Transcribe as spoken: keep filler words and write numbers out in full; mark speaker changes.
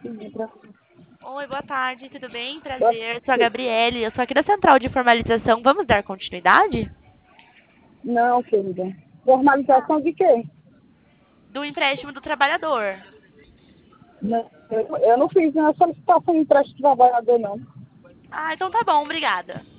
Speaker 1: Sim, pra-
Speaker 2: Oi, boa tarde, tudo bem?
Speaker 1: pra-
Speaker 2: Prazer, sou a Gabriele, eu sou aqui da Central de Formalização. Vamos dar continuidade?
Speaker 1: Não, querida. Formalização de quê?
Speaker 2: Do empréstimo do trabalhador.
Speaker 1: Não, eu, eu não fiz nenhuma solicitação de empréstimo de trabalhador, não.
Speaker 2: Ah, então tá bom, obrigada.